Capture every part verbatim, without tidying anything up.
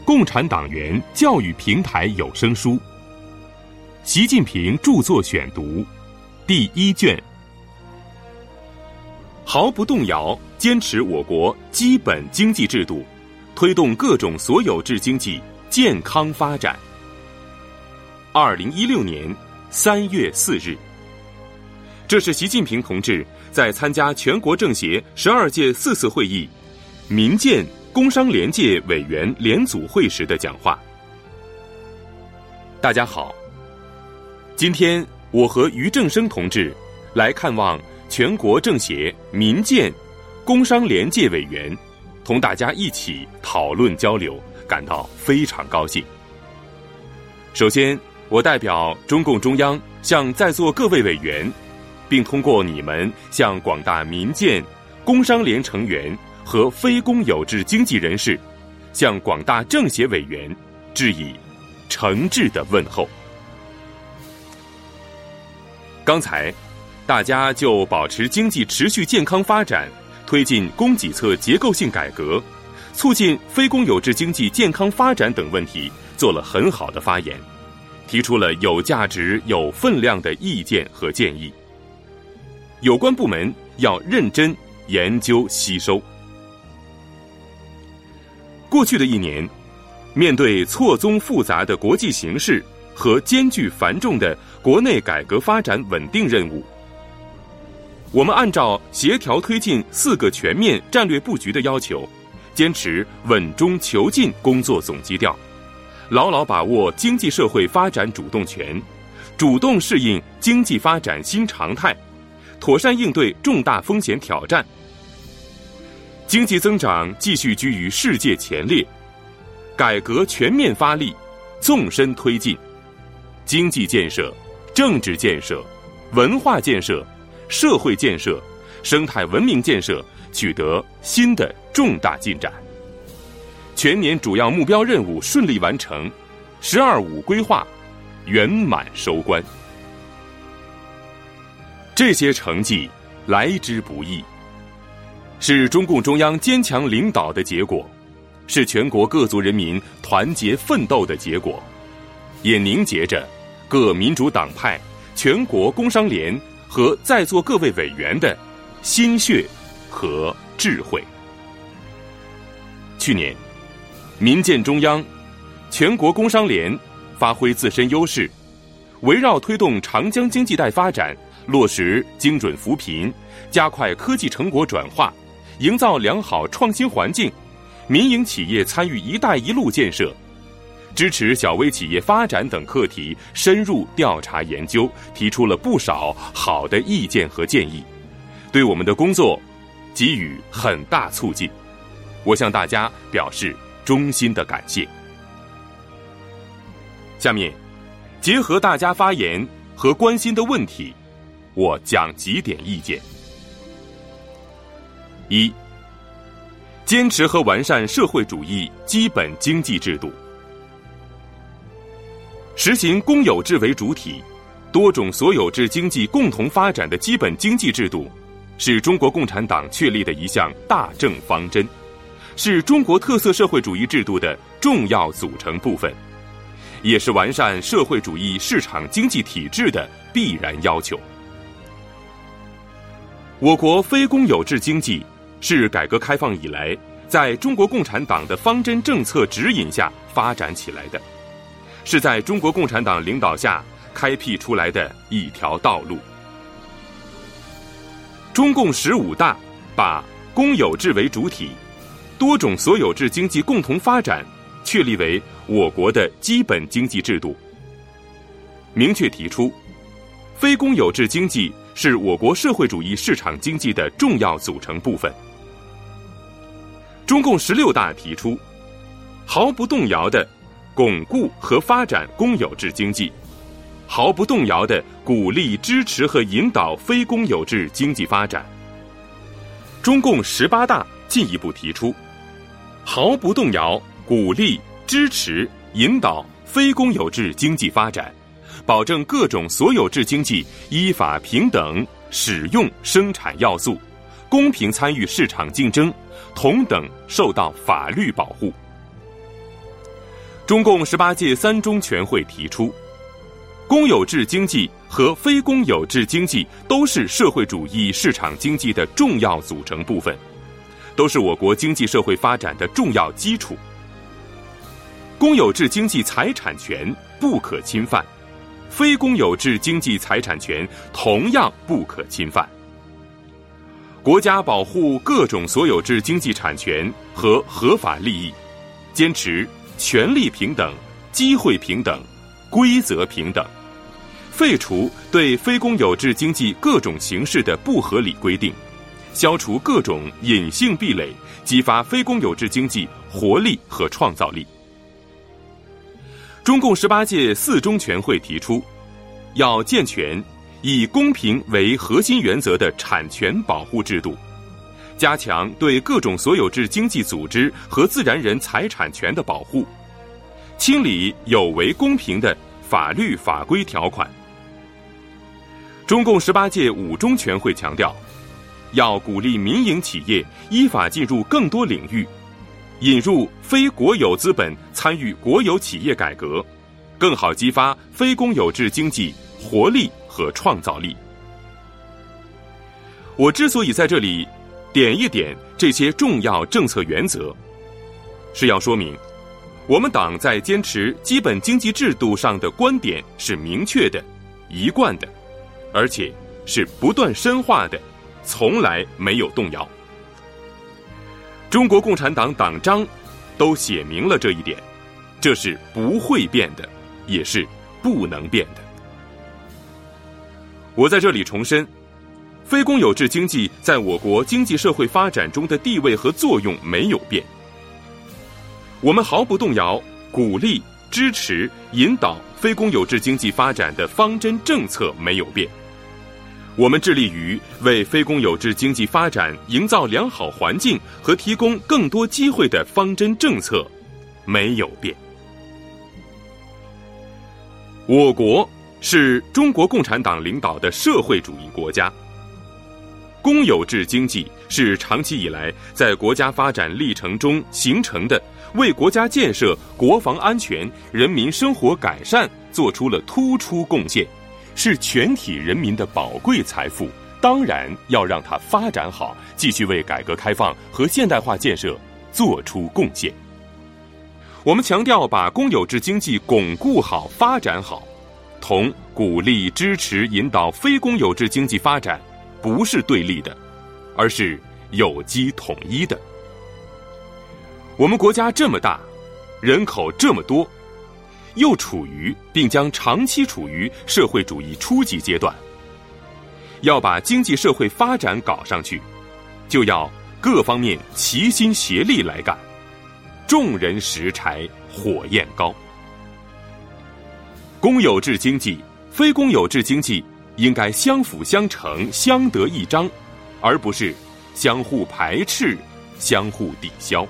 共产党员教育平台有声书》，习近平著作选读，第一卷。毫不动摇坚持我国基本经济制度，推动各种所有制经济健康发展。二零一六年三月四日，这是习近平同志在参加全国政协十二届四次会议民建工商联界委员联组会时的讲话。大家好，今天我和于正声同志来看望全国政协民建工商联界委员，同大家一起讨论交流，感到非常高兴。首先，我代表中共中央向在座各位委员，并通过你们向广大民建工商联成员和非公有制经济人士，向广大政协委员致以诚挚的问候。刚才大家就保持经济持续健康发展，推进供给侧结构性改革，促进非公有制经济健康发展等问题做了很好的发言，提出了有价值有分量的意见和建议。有关部门要认真研究吸收。过去的一年，面对错综复杂的国际形势和艰巨繁重的国内改革发展稳定任务，我们按照协调推进四个全面战略布局的要求，坚持稳中求进工作总基调，牢牢把握经济社会发展主动权，主动适应经济发展新常态，妥善应对重大风险挑战。经济增长继续居于世界前列，改革全面发力，纵深推进，经济建设、政治建设、文化建设、社会建设、生态文明建设取得新的重大进展，全年主要目标任务顺利完成，十二五规划圆满收官。这些成绩来之不易，是中共中央坚强领导的结果，是全国各族人民团结奋斗的结果，也凝结着各民主党派、全国工商联和在座各位委员的心血和智慧。去年，民建中央、全国工商联发挥自身优势，围绕推动长江经济带发展，落实精准扶贫，加快科技成果转化，营造良好创新环境，民营企业参与“一带一路”建设，支持小微企业发展等课题深入调查研究，提出了不少好的意见和建议，对我们的工作给予很大促进。我向大家表示衷心的感谢。下面，结合大家发言和关心的问题，我讲几点意见。一、坚持和完善社会主义基本经济制度。实行公有制为主体、多种所有制经济共同发展的基本经济制度，是中国共产党确立的一项大政方针，是中国特色社会主义制度的重要组成部分，也是完善社会主义市场经济体制的必然要求。我国非公有制经济是改革开放以来在中国共产党的方针政策指引下发展起来的，是在中国共产党领导下开辟出来的一条道路。中共十五大把公有制为主体、多种所有制经济共同发展确立为我国的基本经济制度，明确提出非公有制经济是我国社会主义市场经济的重要组成部分。中共十六大提出毫不动摇地巩固和发展公有制经济，毫不动摇地鼓励支持和引导非公有制经济发展。中共十八大进一步提出毫不动摇鼓励支持引导非公有制经济发展，保证各种所有制经济依法平等使用生产要素，公平参与市场竞争，同等受到法律保护。 中共十八届三中全会提出，公有制经济和非公有制经济都是社会主义市场经济的重要组成部分，都是我国经济社会发展的重要基础。公有制经济财产权不可侵犯，非公有制经济财产权同样不可侵犯。国家保护各种所有制经济产权和合法利益，坚持权利平等、机会平等、规则平等，废除对非公有制经济各种形式的不合理规定，消除各种隐性壁垒，激发非公有制经济活力和创造力。中共十八届四中全会提出，要健全以公平为核心原则的产权保护制度，加强对各种所有制经济组织和自然人财产权的保护，清理有违公平的法律法规条款。中共十八届五中全会强调，要鼓励民营企业依法进入更多领域，引入非国有资本参与国有企业改革，更好激发非公有制经济活力和创造力。我之所以在这里点一点这些重要政策原则，是要说明我们党在坚持基本经济制度上的观点是明确的、一贯的，而且是不断深化的，从来没有动摇。中国共产党党章都写明了这一点，这是不会变的，也是不能变的。我在这里重申，非公有制经济在我国经济社会发展中的地位和作用没有变。我们毫不动摇鼓励、支持、引导非公有制经济发展的方针政策没有变。我们致力于为非公有制经济发展营造良好环境和提供更多机会的方针政策没有变。我国是中国共产党领导的社会主义国家，公有制经济是长期以来在国家发展历程中形成的，为国家建设、国防安全、人民生活改善做出了突出贡献，是全体人民的宝贵财富，当然要让它发展好，继续为改革开放和现代化建设做出贡献。我们强调把公有制经济巩固好、发展好，同鼓励、支持、引导非公有制经济发展不是对立的，而是有机统一的。我们国家这么大，人口这么多，又处于并将长期处于社会主义初级阶段，要把经济社会发展搞上去，就要各方面齐心协力来干，众人拾柴火焰高。公有制经济、非公有制经济应该相辅相成、相得益彰，而不是相互排斥、相互抵消。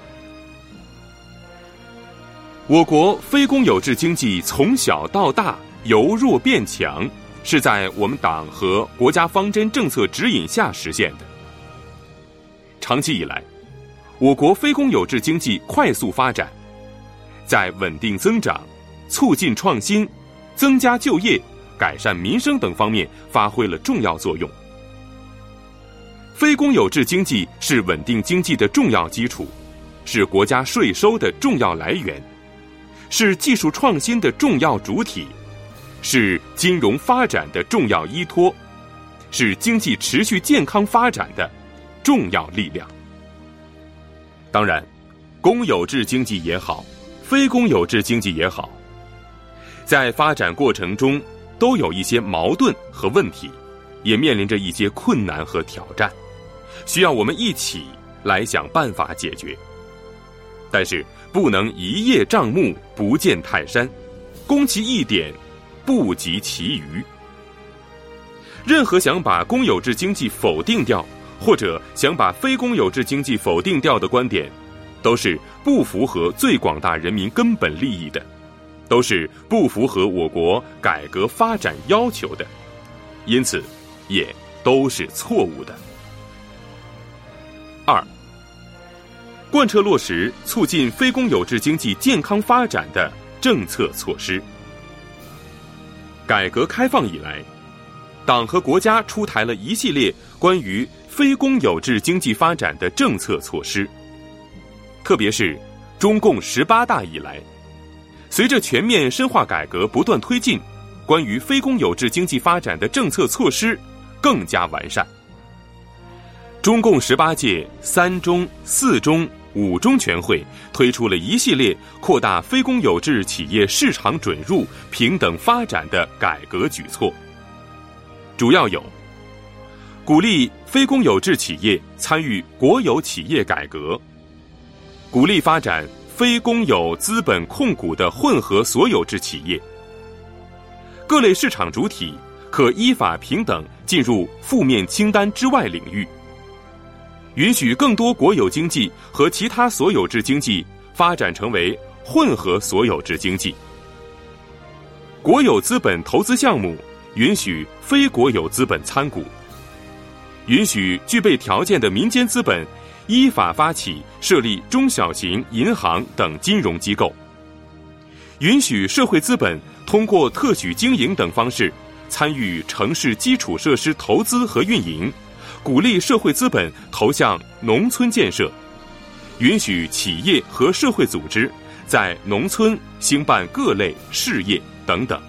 我国非公有制经济从小到大由弱变强，是在我们党和国家方针政策指引下实现的。长期以来，我国非公有制经济快速发展，在稳定增长、促进创新、增加就业、改善民生等方面发挥了重要作用。非公有制经济是稳定经济的重要基础，是国家税收的重要来源，是技术创新的重要主体，是金融发展的重要依托，是经济持续健康发展的重要力量。当然，公有制经济也好，非公有制经济也好，在发展过程中都有一些矛盾和问题，也面临着一些困难和挑战，需要我们一起来想办法解决。但是不能一叶障目，不见泰山，攻其一点，不及其余。任何想把公有制经济否定掉，或者想把非公有制经济否定掉的观点，都是不符合最广大人民根本利益的，都是不符合我国改革发展要求的，因此也都是错误的。二， 贯彻落实促进非公有制经济健康发展的政策措施。改革开放以来，党和国家出台了一系列关于非公有制经济发展的政策措施，特别是中共十八大以来，随着全面深化改革不断推进，关于非公有制经济发展的政策措施更加完善。中共十八届三中、四中、五中全会推出了一系列扩大非公有制企业市场准入、平等发展的改革举措，主要有：鼓励非公有制企业参与国有企业改革，鼓励发展非公有资本控股的混合所有制企业，各类市场主体可依法平等进入负面清单之外领域，允许更多国有经济和其他所有制经济发展成为混合所有制经济。国有资本投资项目允许非国有资本参股，允许具备条件的民间资本依法发起设立中小型银行等金融机构，允许社会资本通过特许经营等方式参与城市基础设施投资和运营，鼓励社会资本投向农村建设，允许企业和社会组织在农村兴办各类事业等等。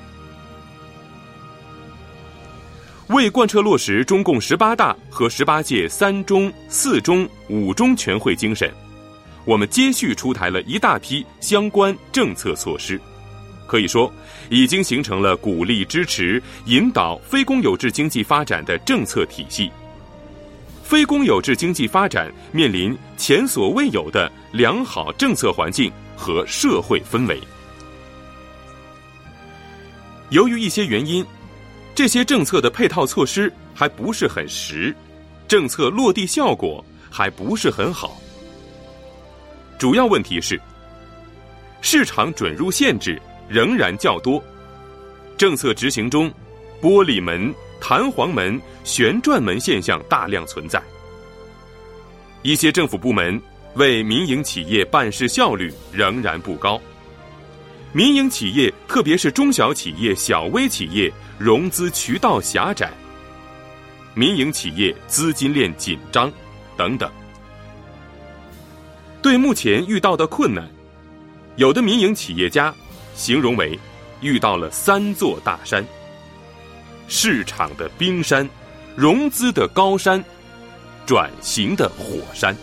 为贯彻落实中共十八大和十八届三中、四中、五中全会精神，我们接续出台了一大批相关政策措施，可以说已经形成了鼓励、支持、引导非公有制经济发展的政策体系。非公有制经济发展面临前所未有的良好政策环境和社会氛围。由于一些原因，这些政策的配套措施还不是很实，政策落地效果还不是很好。主要问题是，市场准入限制仍然较多，政策执行中玻璃门、弹簧门、旋转门现象大量存在。一些政府部门为民营企业办事效率仍然不高，民营企业特别是中小企业、小微企业融资渠道狭窄，民营企业资金链紧张等等。对目前遇到的困难，有的民营企业家形容为遇到了三座大山：市场的冰山、融资的高山、转型的火山。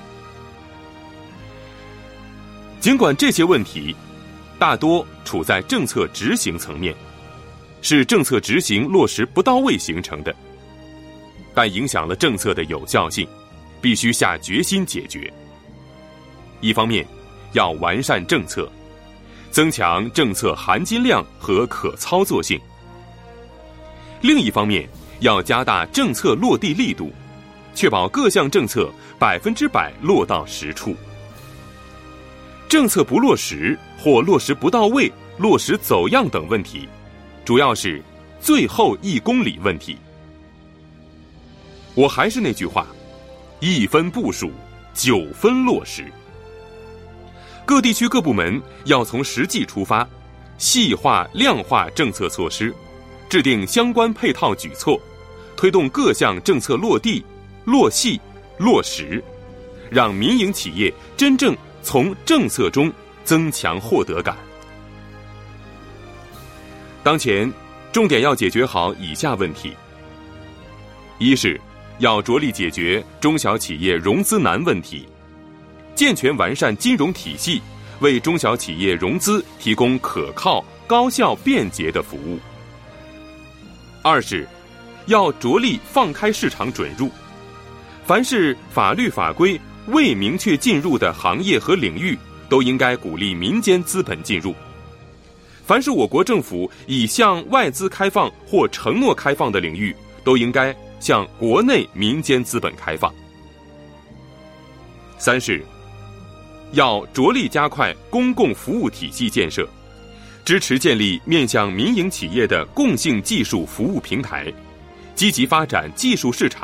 尽管这些问题大多处在政策执行层面，是政策执行落实不到位形成的，但影响了政策的有效性，必须下决心解决。一方面要完善政策，增强政策含金量和可操作性；另一方面要加大政策落地力度，确保各项政策百分之百落到实处。政策不落实或落实不到位、落实走样等问题，主要是最后一公里问题。我还是那句话，一分部署，九分落实。各地区各部门要从实际出发，细化量化政策措施，制定相关配套举措，推动各项政策落地、落细、落实，让民营企业真正从政策中增强获得感。当前重点要解决好以下问题：一是要着力解决中小企业融资难问题，健全完善金融体系，为中小企业融资提供可靠、高效、便捷的服务。二是要着力放开市场准入，凡是法律法规未明确进入的行业和领域，都应该鼓励民间资本进入。凡是我国政府已向外资开放或承诺开放的领域，都应该向国内民间资本开放。三是要着力加快公共服务体系建设，支持建立面向民营企业的共性技术服务平台，积极发展技术市场，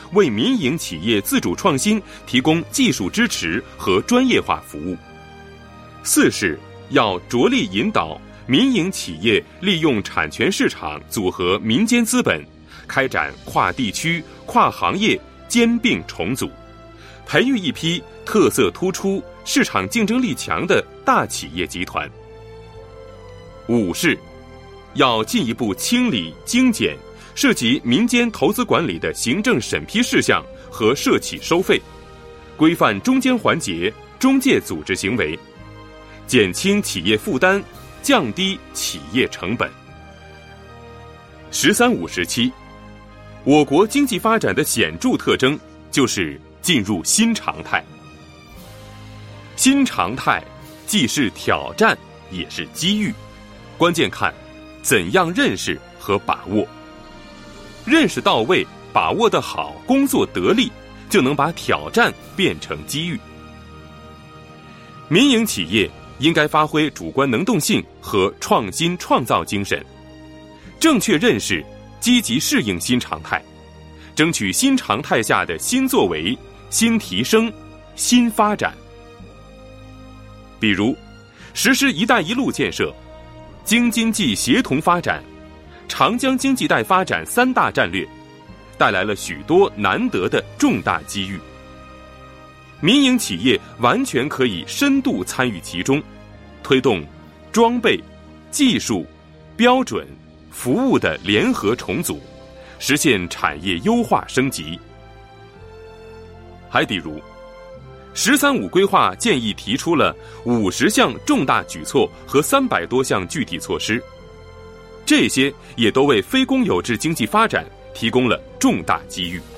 为民营企业自主创新提供技术支持和专业化服务。四是要着力引导民营企业利用产权市场组合民间资本，开展跨地区、跨行业兼并重组，培育一批特色突出、市场竞争力强的大企业集团。五是要进一步清理精简涉及民间投资管理的行政审批事项和涉企收费，规范中间环节、中介组织行为，减轻企业负担，降低企业成本。十三五时期，我国经济发展的显著特征就是进入新常态。新常态既是挑战，也是机遇，关键看怎样认识和把握。认识到位，把握得好，工作得力，就能把挑战变成机遇。民营企业应该发挥主观能动性和创新创造精神，正确认识，积极适应新常态，争取新常态下的新作为、新提升、新发展。比如，实施“一带一路”建设，京津冀协同发展，长江经济带发展三大战略，带来了许多难得的重大机遇。民营企业完全可以深度参与其中，推动装备、技术、标准、服务的联合重组，实现产业优化升级。还比如，十三五规划建议提出了五十项重大举措和三百多项具体措施，这些也都为非公有制经济发展提供了重大机遇。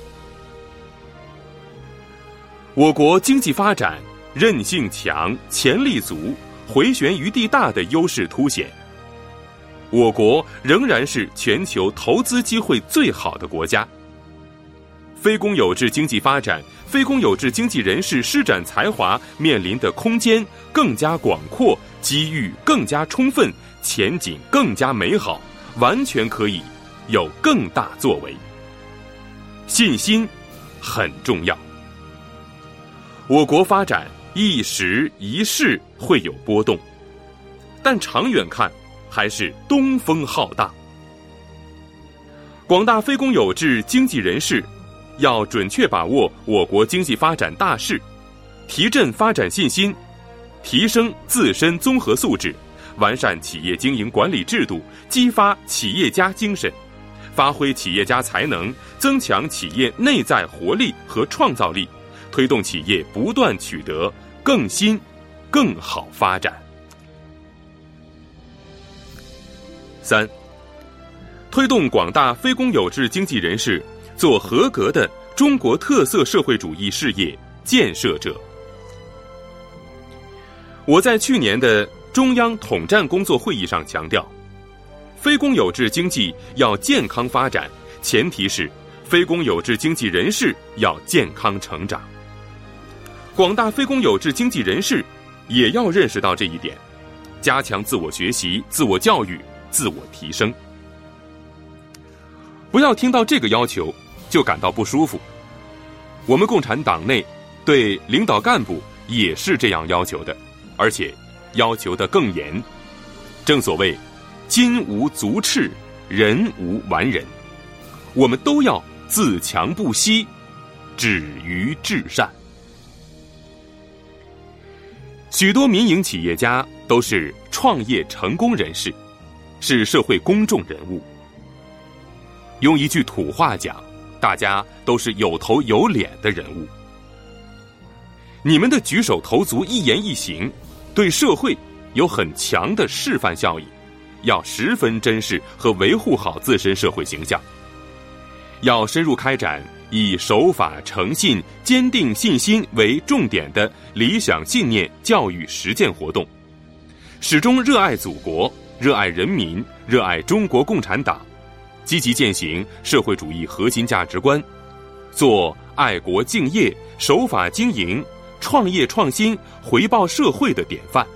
我国经济发展韧性强、潜力足、回旋余地大的优势凸显，我国仍然是全球投资机会最好的国家。非公有制经济发展，非公有制经济人士施展才华面临的空间更加广阔，机遇更加充分，前景更加美好，完全可以有更大作为。信心很重要。我国发展一时一世会有波动，但长远看还是东风浩荡。广大非公有制经济人士要准确把握我国经济发展大势，提振发展信心，提升自身综合素质，完善企业经营管理制度，激发企业家精神，发挥企业家才能，增强企业内在活力和创造力，推动企业不断取得更新、更好发展。三、推动广大非公有制经济人士做合格的中国特色社会主义事业建设者。我在去年的中央统战工作会议上强调，非公有制经济要健康发展，前提是非公有制经济人士要健康成长。广大非公有制经济人士也要认识到这一点，加强自我学习、自我教育、自我提升。不要听到这个要求就感到不舒服。我们共产党内对领导干部也是这样要求的，而且要求得更严。正所谓金无足赤，人无完人，我们都要自强不息，止于至善。许多民营企业家都是创业成功人士，是社会公众人物。用一句土话讲，大家都是有头有脸的人物。你们的举手投足、一言一行，对社会有很强的示范效应，要十分珍视和维护好自身社会形象。要深入开展以守法、诚信、坚定信心为重点的理想信念教育实践活动，始终热爱祖国、热爱人民、热爱中国共产党，积极践行社会主义核心价值观，做爱国敬业、守法经营、创业创新、回报社会的典范。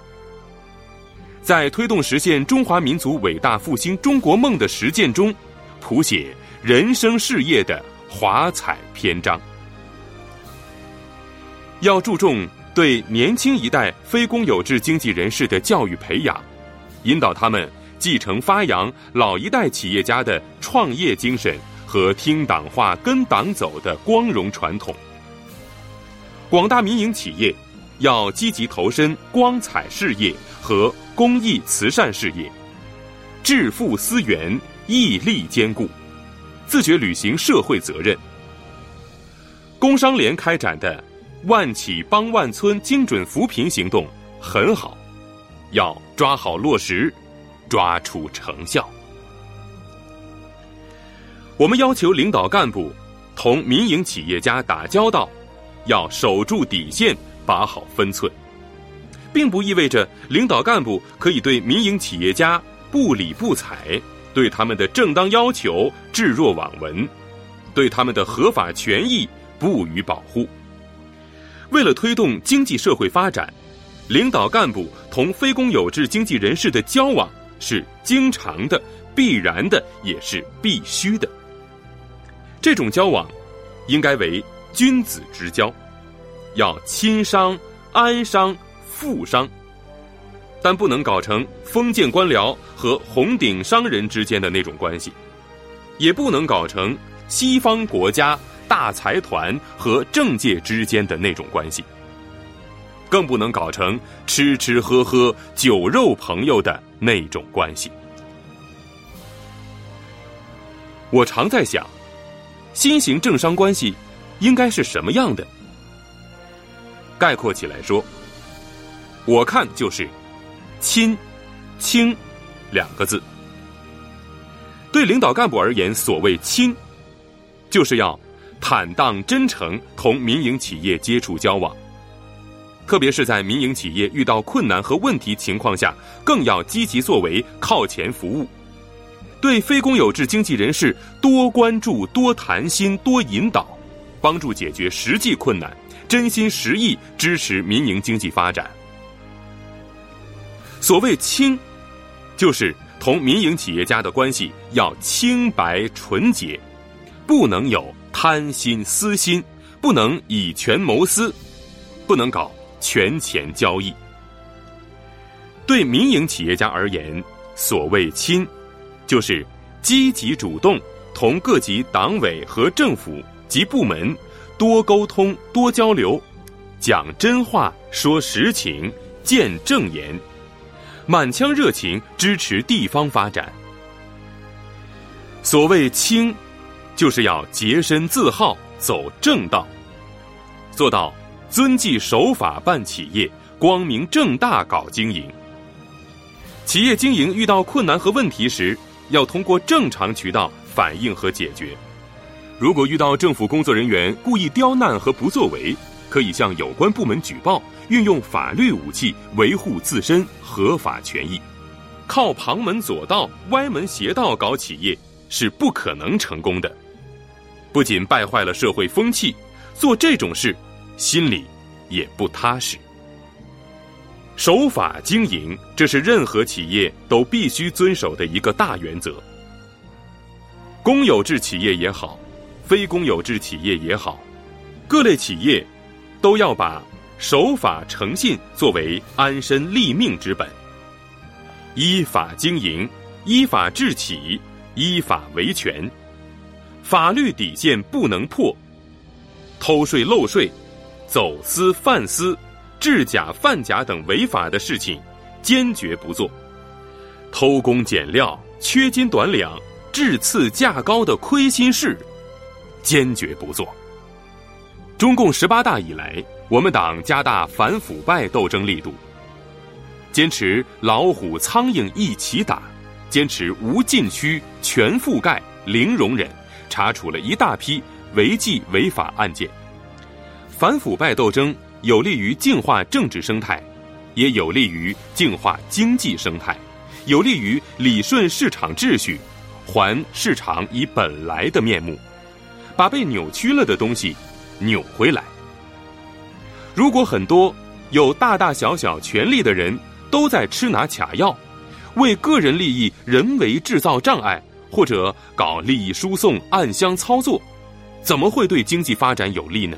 在推动实现中华民族伟大复兴中国梦的实践中，谱写人生事业的华彩篇章。要注重对年轻一代非公有制经济人士的教育培养，引导他们继承发扬老一代企业家的创业精神和听党话跟党走的光荣传统。广大民营企业要积极投身光彩事业和公益慈善事业，致富思源，毅力坚固，自觉履行社会责任。工商联开展的万企帮万村精准扶贫行动很好，要抓好落实，抓出成效。我们要求领导干部同民营企业家打交道，要守住底线，把好分寸，并不意味着领导干部可以对民营企业家不理不睬，对他们的正当要求置若罔闻，对他们的合法权益不予保护。为了推动经济社会发展，领导干部同非公有制经济人士的交往是经常的、必然的，也是必须的。这种交往应该为君子之交，要亲商、安商、富商，但不能搞成封建官僚和红顶商人之间的那种关系，也不能搞成西方国家大财团和政界之间的那种关系，更不能搞成吃吃喝喝酒肉朋友的那种关系。我常在想，新型政商关系应该是什么样的？概括起来说，我看就是亲、清两个字。对领导干部而言，所谓亲，就是要坦荡真诚同民营企业接触交往，特别是在民营企业遇到困难和问题情况下，更要积极作为，靠前服务。对非公有制经济人士多关注、多谈心、多引导，帮助解决实际困难，真心实意支持民营经济发展。所谓清，就是同民营企业家的关系要清白纯洁，不能有贪心私心，不能以权谋私，不能搞权钱交易。对民营企业家而言，所谓亲，就是积极主动同各级党委和政府及部门多沟通、多交流，讲真话、说实情、见正言，满腔热情支持地方发展。所谓清，就是要洁身自好，走正道，做到遵纪守法办企业，光明正大搞经营。企业经营遇到困难和问题时，要通过正常渠道反映和解决。如果遇到政府工作人员故意刁难和不作为，可以向有关部门举报，运用法律武器维护自身合法权益。靠旁门左道、歪门邪道搞企业是不可能成功的，不仅败坏了社会风气，做这种事心里也不踏实。守法经营，这是任何企业都必须遵守的一个大原则。公有制企业也好，非公有制企业也好，各类企业都要把守法诚信作为安身立命之本，依法经营，依法治企，依法维权，法律底线不能破，偷税漏税、走私贩私、制假贩假等违法的事情坚决不做，偷工减料、缺斤短两、质次价高的亏心事坚决不做。中共十八大以来，我们党加大反腐败斗争力度，坚持老虎苍蝇一起打，坚持无禁区、全覆盖、零容忍，查处了一大批违纪违法案件。反腐败斗争有利于净化政治生态，也有利于净化经济生态，有利于理顺市场秩序，还市场以本来的面目，把被扭曲了的东西扭回来。如果很多有大大小小权力的人都在吃拿卡要，为个人利益人为制造障碍，或者搞利益输送、暗箱操作， 怎么会对经济发展有利呢？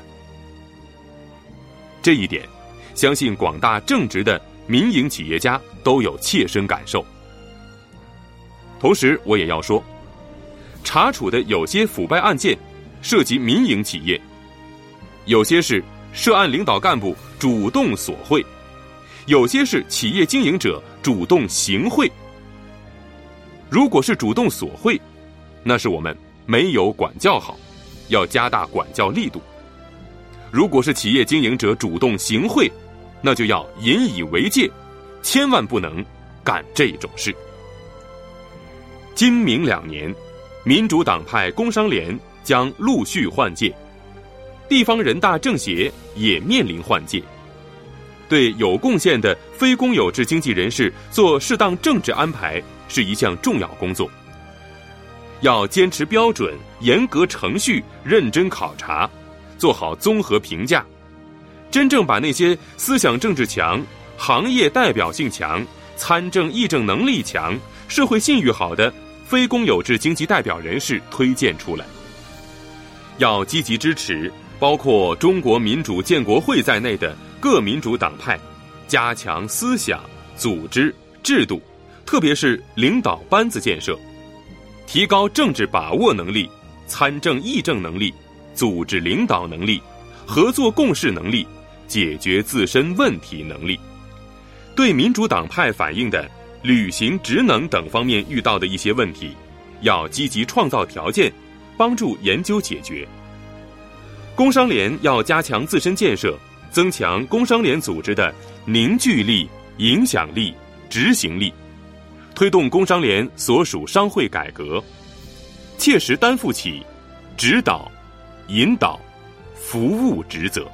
这一点，相信广大正直的民营企业家都有切身感受。同时，我也要说，查处的有些腐败案件涉及民营企业，有些是涉案领导干部主动索贿，有些是企业经营者主动行贿。如果是主动索贿，那是我们没有管教好，要加大管教力度。如果是企业经营者主动行贿，那就要引以为戒，千万不能干这种事。今明两年，民主党派工商联将陆续换届，地方人大政协也面临换届。对有贡献的非公有制经济人士做适当政治安排是一项重要工作。要坚持标准，严格程序，认真考察，做好综合评价，真正把那些思想政治强、行业代表性强、参政议政能力强、社会信誉好的非公有制经济代表人士推荐出来。要积极支持包括中国民主建国会在内的各民主党派，加强思想、组织、制度，特别是领导班子建设，提高政治把握能力、参政议政能力、组织领导能力、合作共事能力、解决自身问题能力。对民主党派反映的履行职能等方面遇到的一些问题，要积极创造条件，帮助研究解决。工商联要加强自身建设，增强工商联组织的凝聚力、影响力、执行力，推动工商联所属商会改革，切实担负起指导、引导、服务职责。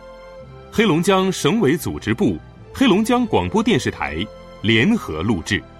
黑龙江省委组织部、黑龙江广播电视台联合录制。